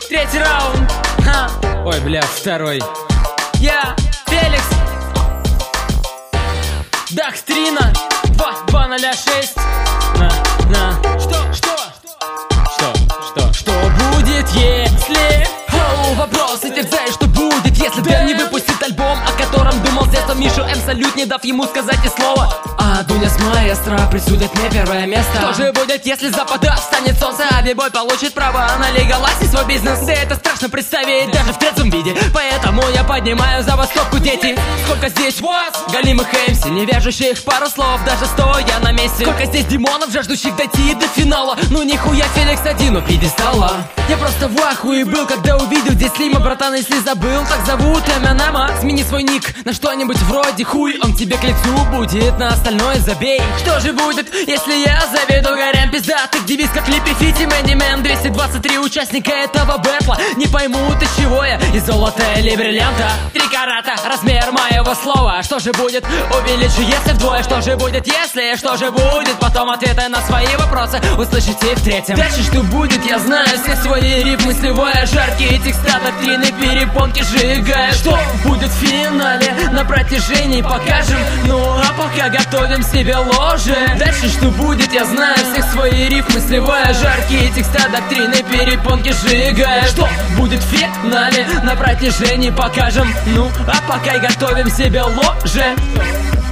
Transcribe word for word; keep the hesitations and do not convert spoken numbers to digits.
Третий раунд. Ха. Ой, бля, второй. Я, Феликс. Доктрина. Два, два, ноля, шесть. На, на. Что, что? Что, что? Что будет, если... Оу, вопросы терзаю, что будет, если Дэн не выпустит альбом, о котором думал с детства Мишу М салют, не дав ему сказать и слова. А Дуня с маэстро присудят мне первое место. Что же будет, если с запада встанет солнце, а бибой получит право на легалайз и свой бизнес? Да это страшно представить даже в трезвом виде, поэтому я поднимаю забастовку, дети. Сколько здесь вас, галимых эм си, не вяжущих пару слов, даже стоя на месте. Сколько здесь демонов, жаждущих дойти до финала. Ну нихуя, Феликс один у пьедестала. Я просто в ахуе был, когда увидел здесь Слима, братан, если забыл, так зовут Эминема. Смени свой ник на что-нибудь вроде хуй, он тебе к лицу будет, на остальное забей. Что же будет, если я заведу горям пиздатых девиз, как Липпи, Фити, Мэнди Мэн? двести двадцать три участника этого бэтла не поймут, из чего я, из золота или бриллианта. Три карата, размер моего слова. Что же будет, увеличу если вдвое. Что же будет, если, что же будет? Потом ответы на свои вопросы услышите в третьем. Дальше что будет, я знаю, все свои рифмы сливая, жаркие текста, доктрины, перепонки сжигая. Что будет в финале, на протяжении покажем. Ну а пока готовим себе ложе. Дальше что будет, я знаю, всех свои рифмы сливая, жаркие текста, доктрины, перепонки сжигая. Что будет в финале, на протяжении покажем. Ну а пока готовим себе ложе.